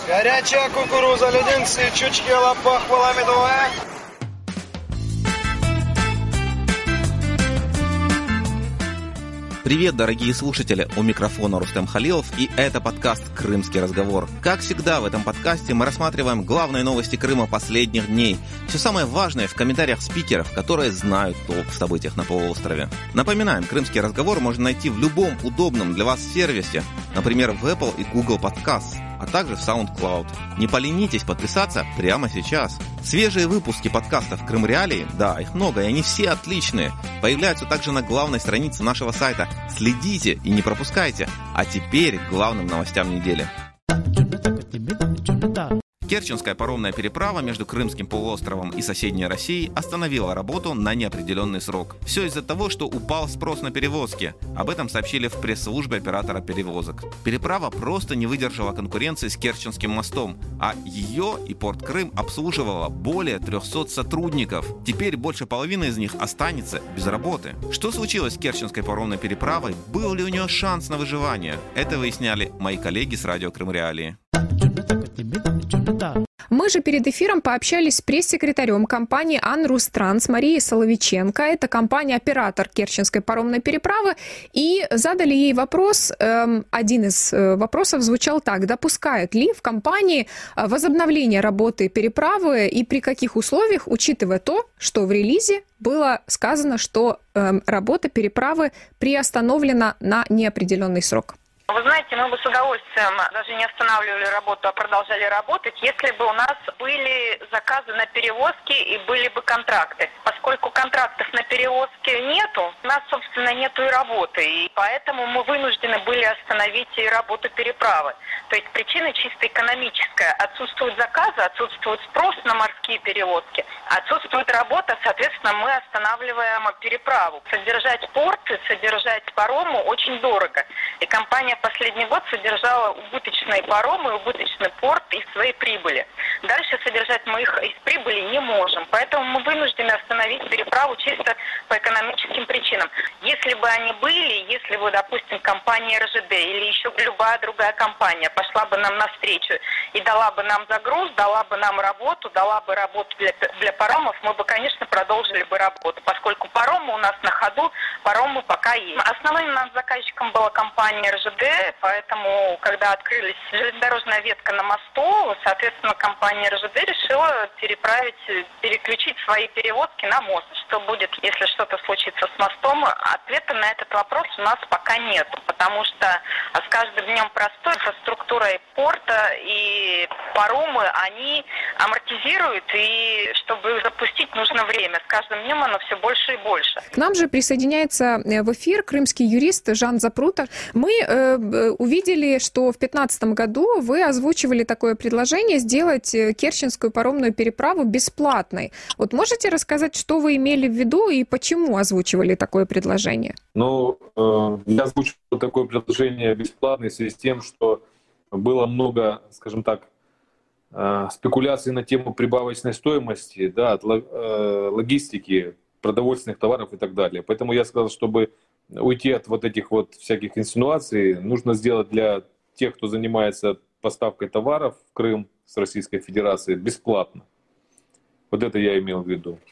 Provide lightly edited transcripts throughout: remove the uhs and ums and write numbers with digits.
Горячая кукуруза, леденцы, чучки, лопах, поломедовая. Привет, дорогие слушатели! У микрофона Рустем Халилов, и это подкаст «Крымский разговор». Как всегда, в этом подкасте мы рассматриваем главные новости Крыма последних дней. Все самое важное в комментариях спикеров, которые знают толк в событиях на полуострове. Напоминаем, «Крымский разговор» можно найти в любом удобном для вас сервисе, например, в Apple и Google Podcasts, а также в SoundCloud. Не поленитесь подписаться прямо сейчас. Свежие выпуски подкастов «Крым Реалии», да, их много, и они все отличные, появляются также на главной странице нашего сайта. Следите и не пропускайте. А теперь к главным новостям недели. Керченская паромная переправа между Крымским полуостровом и соседней Россией остановила работу на неопределенный срок. Все из-за того, что упал спрос на перевозки. Об этом сообщили в пресс-службе оператора перевозок. Переправа просто не выдержала конкуренции с Керченским мостом, а ее и порт Крым обслуживало более 300 сотрудников. Теперь больше половины из них останется без работы. Что случилось с Керченской паромной переправой? Был ли у нее шанс на выживание? Это выясняли мои коллеги с радио Крым Реалии. Мы же перед эфиром пообщались с пресс-секретарем компании «Анрустранс» Марией Соловиченко. Это компания-оператор Керченской паромной переправы. И задали ей вопрос. Один из вопросов звучал так. Допускают ли в компании возобновление работы переправы и при каких условиях, учитывая то, что в релизе было сказано, что работа переправы приостановлена на неопределенный срок? Вы знаете, мы бы с удовольствием даже не останавливали работу, а продолжали работать, если бы у нас были заказы на перевозки и были бы контракты. Поскольку контрактов на перевозки нету, у нас, собственно, нету и работы. И поэтому мы вынуждены были остановить и работу переправы. То есть причина чисто экономическая. Отсутствуют заказы, отсутствует спрос на морские перевозки, отсутствует работа, соответственно, мы останавливаем переправу. Содержать порты, содержать парому очень дорого. И компания последний год содержала убыточные паромы, убыточный порт из своей прибыли. Дальше содержать мы их из прибыли не можем. Поэтому мы вынуждены остановить переправу чисто по экономическим причинам. Если бы они были, если бы, допустим, компания РЖД или еще любая другая компания пошла бы нам навстречу и дала бы нам загруз, дала бы нам работу, дала бы работу для паромов, мы бы, конечно, продолжили бы работу, поскольку паромы у нас на ходу, паромы пока есть. Основным нашим заказчиком была компания РЖД, поэтому, когда открылась железнодорожная ветка на мосту, соответственно, компания РЖД решила переключить свои перевозки на мост. Что будет, если что-то случится с мостом? Ответа на этот вопрос у нас пока нет, потому что с каждым днем простой инфраструктурой порта и паромы, они амортизируют, и чтобы запустить, нужно время. С каждым днем оно все больше и больше. К нам же присоединяется в эфир крымский юрист Жан Запрута. Мы увидели, что в 2015 году вы озвучивали такое предложение сделать Керченскую паромную переправу бесплатной. Вот можете рассказать, что вы имели в виду и почему озвучивали такое предложение? Я озвучивал такое предложение бесплатное в связи с тем, что было много, скажем так, спекуляций на тему прибавочной стоимости, да, от логистики, продовольственных товаров и так далее. Поэтому я сказал, чтобы уйти от вот этих вот всяких инсинуаций, нужно сделать для тех, кто занимается поставкой товаров в Крым с Российской Федерацией, бесплатно. Вот это я имел в виду.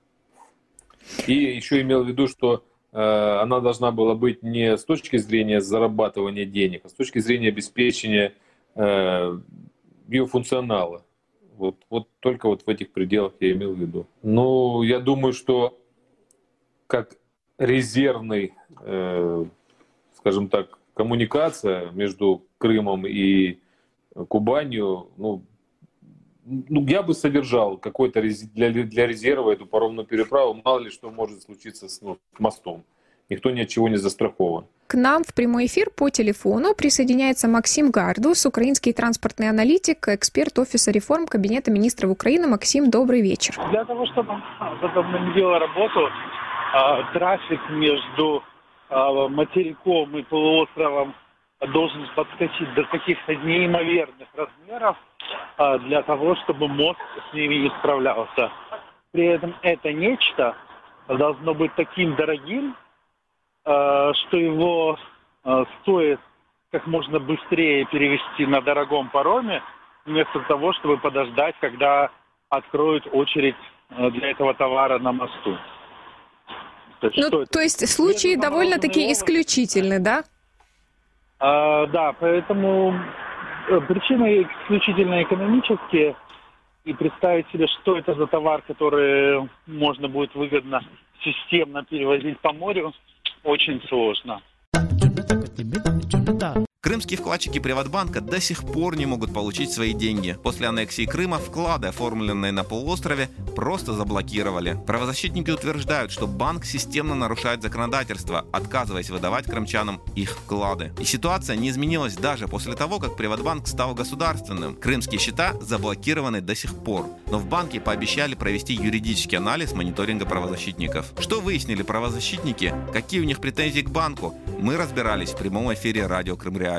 И еще имел в виду, что она должна была быть не с точки зрения зарабатывания денег, а с точки зрения обеспечения биофункционала. Вот только вот в этих пределах я имел в виду. Я думаю, что как резервный, скажем так, коммуникация между Крымом и Кубанью, я бы содержал какой-то для резерва эту паромную переправу. Мало ли что может случиться с мостом. Никто ни от чего не застрахован. К нам в прямой эфир по телефону присоединяется Максим Гардус, украинский транспортный аналитик, эксперт Офиса реформ Кабинета министров Украины. Максим, добрый вечер. Для того, чтобы возобновила работу, трафик между материком и полуостровом должен подскочить до каких-то неимоверных размеров для того, чтобы мост с ними не справлялся. При этом это нечто должно быть таким дорогим, что его стоит как можно быстрее перевести на дорогом пароме, вместо того, чтобы подождать, когда откроют очередь для этого товара на мосту. То есть случаи довольно-таки исключительны, да? Да, поэтому причины исключительно экономические. И представить себе, что это за товар, который можно будет выгодно системно перевозить по морю, очень сложно. Крымские вкладчики Приватбанка до сих пор не могут получить свои деньги. После аннексии Крыма вклады, оформленные на полуострове, просто заблокировали. Правозащитники утверждают, что банк системно нарушает законодательство, отказываясь выдавать крымчанам их вклады. И ситуация не изменилась даже после того, как Приватбанк стал государственным. Крымские счета заблокированы до сих пор. Но в банке пообещали провести юридический анализ мониторинга правозащитников. Что выяснили правозащитники? Какие у них претензии к банку? Мы разбирались в прямом эфире радио Крым Реалии.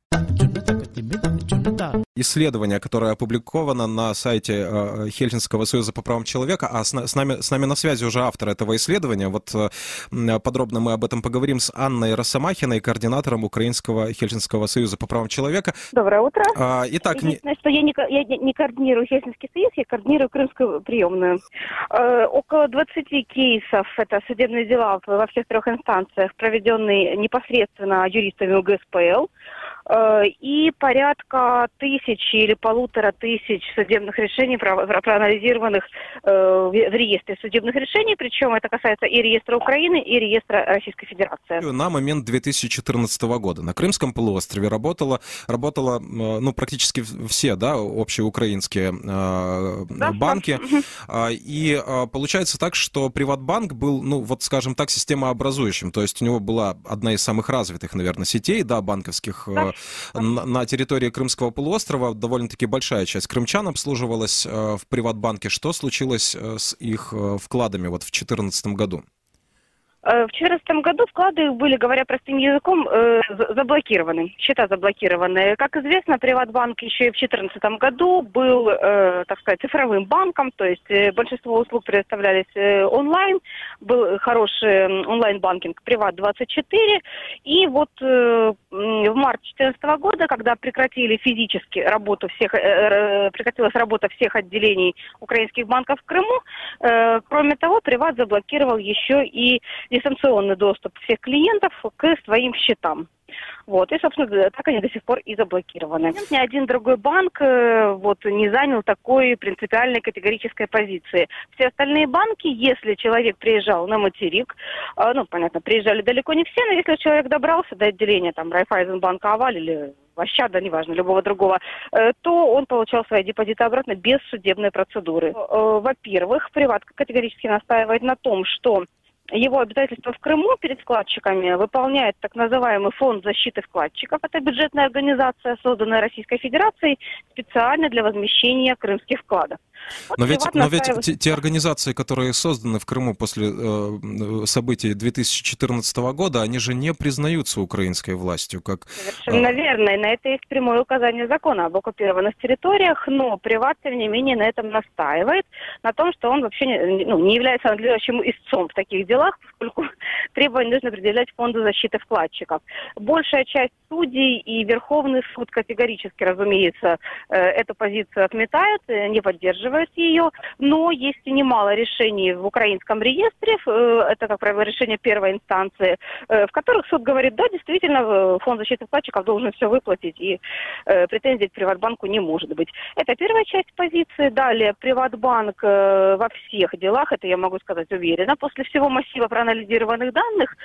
Исследование, которое опубликовано на сайте Хельсинского союза по правам человека, а с нами на связи уже автор этого исследования. Вот подробно мы об этом поговорим с Анной Росомахиной, координатором Украинского Хельсинского союза по правам человека. Доброе утро. Итак, единственное, что я не координирую Хельсинский союз, я координирую Крымскую приемную. Около 20 кейсов, это судебные дела во всех 3 инстанциях, проведенные непосредственно юристами УГСПЛ, и порядка 1000 или 1500 судебных решений, проанализированных в реестре судебных решений, причем это касается и реестра Украины, и реестра Российской Федерации. На момент 2014 года на Крымском полуострове работало практически все, да, общеукраинские банки. И получается так, что Приватбанк был, скажем так, системообразующим. То есть у него была одна из самых развитых, наверное, сетей, да, банковских на территории Крымского полуострова. Довольно-таки большая часть крымчан обслуживалась в Приватбанке. Что случилось с их вкладами в 2014 году? В 2014 году вклады были, говоря простым языком, заблокированы, счета заблокированы. Как известно, Приватбанк еще и в 2014 году был, так сказать, цифровым банком, то есть большинство услуг предоставлялись онлайн, был хороший онлайн-банкинг Приват24. И вот в марте 2014 года, когда прекратилась работа всех отделений украинских банков в Крыму, кроме того, Приват заблокировал еще и дистанционный доступ всех клиентов к своим счетам. И, собственно, так они до сих пор и заблокированы. Ни один другой банк не занял такой принципиальной категорической позиции. Все остальные банки, если человек приезжал на материк, понятно, приезжали далеко не все, но если человек добрался до отделения Райфайзенбанка Аваль или Ващада, неважно, любого другого, то он получал свои депозиты обратно без судебной процедуры. Во-первых, Приват категорически настаивает на том, что его обязательства в Крыму перед вкладчиками выполняет так называемый Фонд защиты вкладчиков. Это бюджетная организация, созданная Российской Федерацией специально для возмещения крымских вкладов. Но ведь те организации, которые созданы в Крыму после событий 2014 года, они же не признаются украинской властью. Совершенно верно. И на это есть прямое указание закона об оккупированных территориях, но Приват, тем не менее, на этом настаивает, на том, что он вообще не является надлежащим истцом в таких делах, поскольку требования нужно определять Фонду защиты вкладчиков. Большая часть судей и Верховный суд категорически, разумеется, эту позицию отметают, не поддерживают ее, но есть и немало решений в украинском реестре, это, как правило, решение первой инстанции, в которых суд говорит, да, действительно, Фонд защиты вкладчиков должен все выплатить, и претензий к Приватбанку не может быть. Это первая часть позиции. Далее, Приватбанк во всех делах, это я могу сказать уверенно, после всего массива проанализированных данных,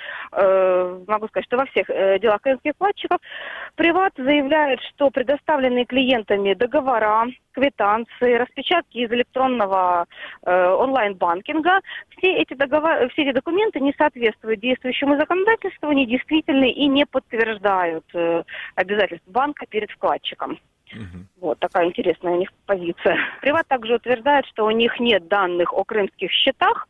могу сказать, что во всех делах крымских вкладчиков Приват заявляет, что предоставленные клиентами договора, квитанции, распечатки из электронного онлайн-банкинга, все эти документы не соответствуют действующему законодательству, недействительны и не подтверждают обязательств банка перед вкладчиком. Вот такая интересная у них позиция. Приват также утверждает, что у них нет данных о крымских счетах.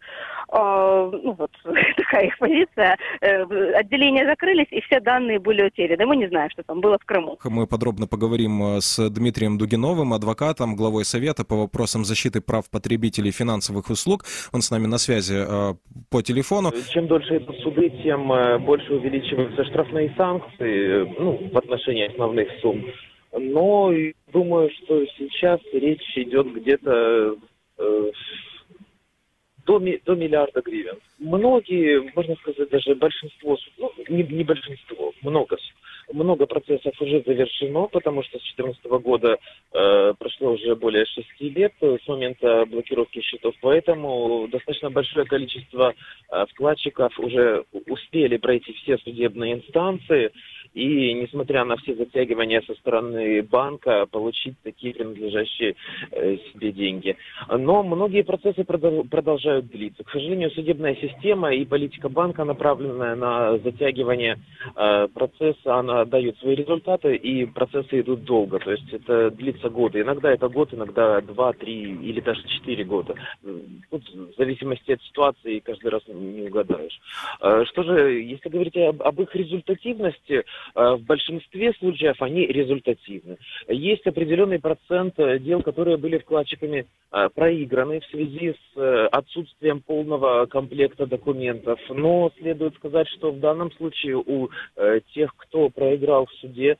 Такая их позиция. Отделения закрылись, и все данные были утеряны. Мы не знаем, что там было в Крыму. Мы подробно поговорим с Дмитрием Дугиновым, адвокатом, главой Совета по вопросам защиты прав потребителей финансовых услуг. Он с нами на связи по телефону. Чем дольше идут суды, тем больше увеличиваются штрафные санкции в отношении основных сумм. Но думаю, что сейчас речь идет где-то до миллиарда гривен. Многие, можно сказать, даже большинство, ну, не большинство, много процессов уже завершено, потому что с 2014 года прошло уже более 6 лет с момента блокировки счетов, поэтому достаточно большое количество вкладчиков уже успели пройти все судебные инстанции, и, несмотря на все затягивания со стороны банка, получить такие принадлежащие себе деньги. Но многие процессы продолжают длиться. К сожалению, судебная система и политика банка, направленная на затягивание процесса, она дает свои результаты, и процессы идут долго. То есть это длится годы. Иногда это год, иногда 2, 3 или даже 4 года. Тут, в зависимости от ситуации, каждый раз не угадаешь. Что же, если говорить об их результативности, в большинстве случаев они результативны. Есть определенный процент дел, которые были вкладчиками проиграны в связи с отсутствием полного комплекта документов. Но следует сказать, что в данном случае у тех, кто проиграл в суде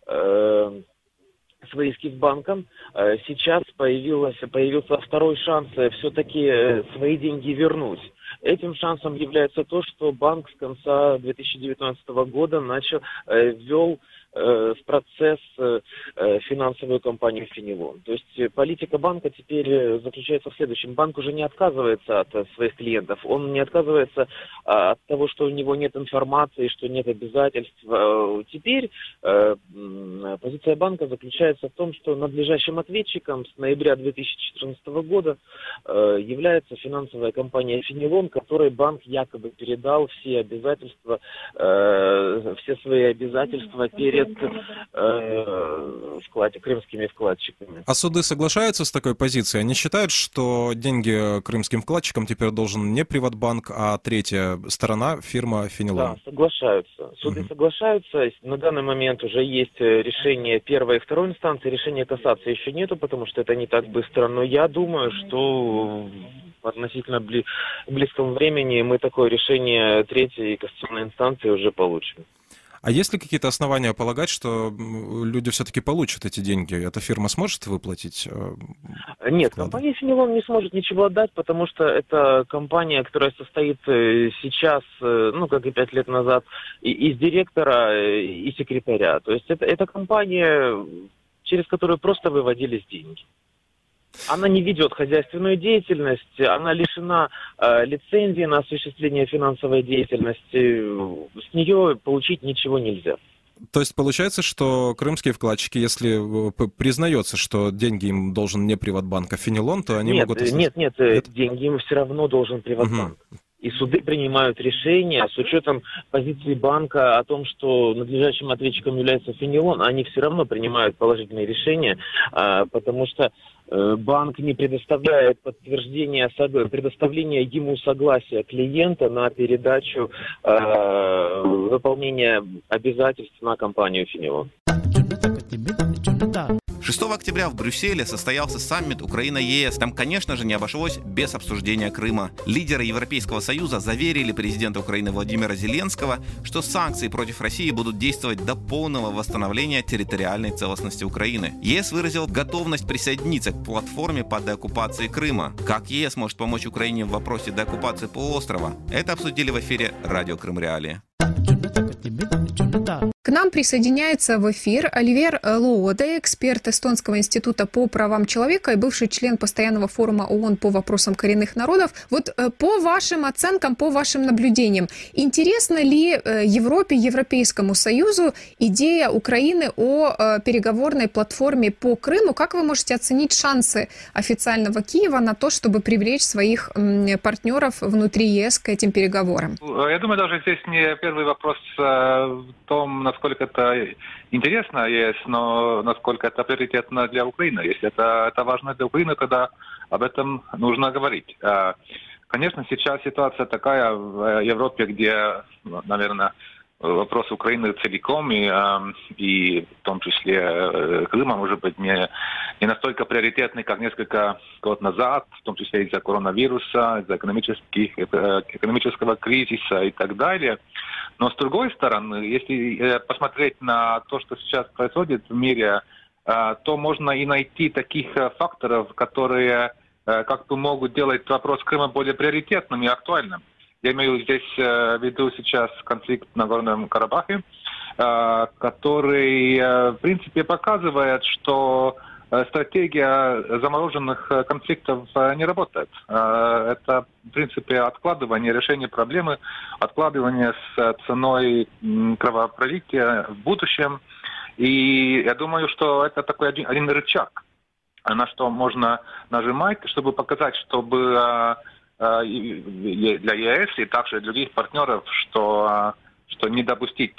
свои иски с банком, сейчас появился второй шанс все-таки свои деньги вернуть. Этим шансом является то, что банк с конца 2019 года ввел в процесс финансовую компанию «Фенилон». То есть политика банка теперь заключается в следующем. Банк уже не отказывается от своих клиентов, он не отказывается от того, что у него нет информации, что нет обязательств. Теперь позиция банка заключается в том, что надлежащим ответчиком с ноября 2014 года является финансовая компания «Фенилон», которой банк якобы передал все обязательства, все свои обязательства перед крымскими вкладчиками. А суды соглашаются с такой позицией? Они считают, что деньги крымским вкладчикам теперь должен не Приватбанк, а третья сторона, фирма «Фенилон»? Да, соглашаются. Суды соглашаются. На данный момент уже есть решение первой и второй инстанции. Решения кассации еще нету, потому что это не так быстро. Но я думаю, что в относительно близком времени мы такое решение третьей кассационной инстанции уже получим. А есть ли какие-то основания полагать, что люди все-таки получат эти деньги? Эта фирма сможет выплатить? Нет, компания «Фенилон» не сможет ничего отдать, потому что это компания, которая состоит сейчас, как и 5 лет назад, из директора и секретаря. То есть это компания, через которую просто выводились деньги. Она не ведет хозяйственную деятельность, она лишена лицензии на осуществление финансовой деятельности, с нее получить ничего нельзя. То есть получается, что крымские вкладчики, если признается, что деньги им должен не Приватбанк, а «Фенилон», то они могут... Нет, деньги им все равно должен Приватбанк. И суды принимают решения с учетом позиции банка о том, что надлежащим ответчиком является «Фенилон», они все равно принимают положительные решения, потому что банк не предоставляет предоставление ему согласия клиента на передачу выполнения обязательств на компанию «Фенилон». 6 октября в Брюсселе состоялся саммит Украина-ЕС. Там, конечно же, не обошлось без обсуждения Крыма. Лидеры Европейского Союза заверили президента Украины Владимира Зеленского, что санкции против России будут действовать до полного восстановления территориальной целостности Украины. ЕС выразил готовность присоединиться к платформе по деоккупации Крыма. Как ЕС может помочь Украине в вопросе деоккупации полуострова? Это обсудили в эфире «Радио Крым Реалии». К нам присоединяется в эфир Оливер Лооде, эксперт Эстонского института по правам человека и бывший член постоянного форума ООН по вопросам коренных народов. Вот по вашим оценкам, по вашим наблюдениям, интересна ли Европе, Европейскому Союзу идея Украины о переговорной платформе по Крыму? Как вы можете оценить шансы официального Киева на то, чтобы привлечь своих партнеров внутри ЕС к этим переговорам? Я думаю, даже здесь не первый вопрос в том, насколько это интересно ЕС, но насколько это приоритетно для Украины. Если это важно для Украины, тогда об этом нужно говорить. Конечно, сейчас ситуация такая в Европе, где, наверное, вопрос Украины целиком и в том числе Крыма, может быть, не настолько приоритетный, как несколько год назад, в том числе из-за коронавируса, из-за экономического кризиса и так далее. Но с другой стороны, если посмотреть на то, что сейчас происходит в мире то можно и найти таких факторов, которые как бы могут делать вопрос Крыма более приоритетным и актуальным. Я имею здесь в виду сейчас конфликт на Нагорном Карабахе, который, в принципе, показывает, что стратегия замороженных конфликтов не работает. Это, в принципе, откладывание решения проблемы, откладывание с ценой кровопролития в будущем. И я думаю, что это такой один рычаг, на что можно нажимать, чтобы показать, чтобы для ЕС и также для других партнеров, что не допустить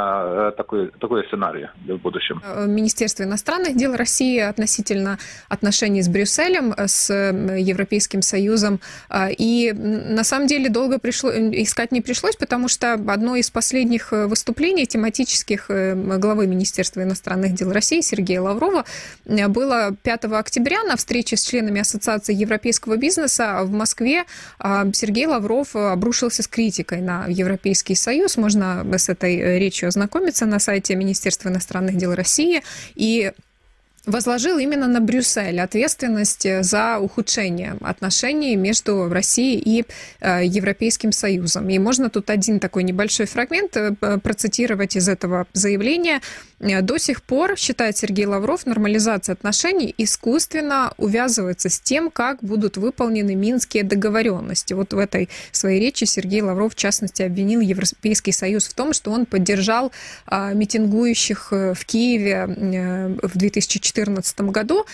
такой сценарий в будущем. Министерство иностранных дел России относительно отношений с Брюсселем, с Европейским Союзом. И на самом деле долго искать не пришлось, потому что одно из последних выступлений тематических главы Министерства иностранных дел России Сергея Лаврова было 5 октября на встрече с членами Ассоциации европейского бизнеса в Москве. Сергей Лавров обрушился с критикой на Европейский Союз. Можно с этой речью ознакомиться на сайте Министерства иностранных дел России, и возложил именно на Брюссель ответственность за ухудшение отношений между Россией и Европейским Союзом. И можно тут один такой небольшой фрагмент процитировать из этого заявления. До сих пор, считает Сергей Лавров, нормализация отношений искусственно увязывается с тем, как будут выполнены Минские договоренности. Вот в этой своей речи Сергей Лавров, в частности, обвинил Европейский Союз в том, что он поддержал митингующих в Киеве в 2014 году.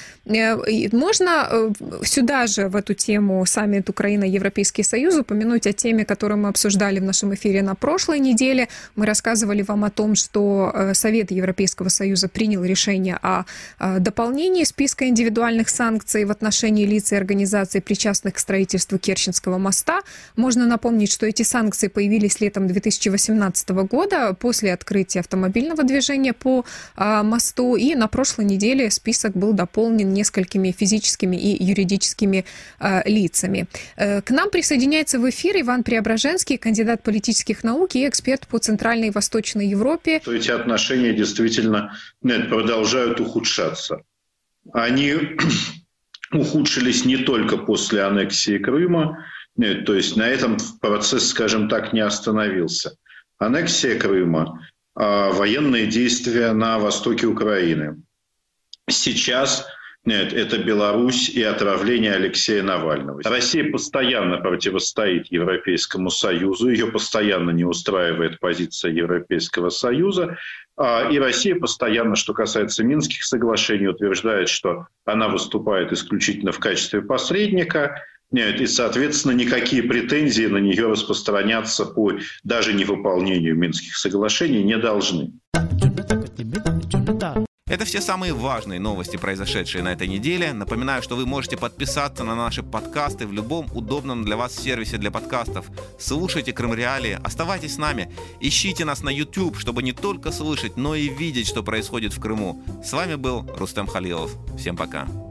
Можно сюда же, в эту тему, саммит Украина-Европейский Союз, упомянуть о теме, которую мы обсуждали в нашем эфире на прошлой неделе. Мы рассказывали вам о том, что Совет Европейского Союза принял решение о дополнении списка индивидуальных санкций в отношении лиц и организаций, причастных к строительству Керченского моста. Можно напомнить, что эти санкции появились летом 2018 года после открытия автомобильного движения по мосту, и на прошлой неделе список был дополнен несколькими физическими и юридическими лицами. К нам присоединяется в эфир Иван Преображенский, кандидат политических наук и эксперт по Центральной и Восточной Европе. Эти отношения действительно продолжают ухудшаться. Они ухудшились не только после аннексии Крыма, то есть на этом процесс, скажем так, не остановился. Аннексия Крыма, военные действия на востоке Украины. Сейчас это Беларусь и отравление Алексея Навального. Россия постоянно противостоит Европейскому Союзу, ее постоянно не устраивает позиция Европейского Союза, и Россия постоянно, что касается Минских соглашений, утверждает, что она выступает исключительно в качестве посредника, и, соответственно, никакие претензии на нее распространяться по даже невыполнению Минских соглашений не должны. Это все самые важные новости, произошедшие на этой неделе. Напоминаю, что вы можете подписаться на наши подкасты в любом удобном для вас сервисе для подкастов. Слушайте Крым Реалии, оставайтесь с нами, ищите нас на YouTube, чтобы не только слышать, но и видеть, что происходит в Крыму. С вами был Рустем Халилов. Всем пока.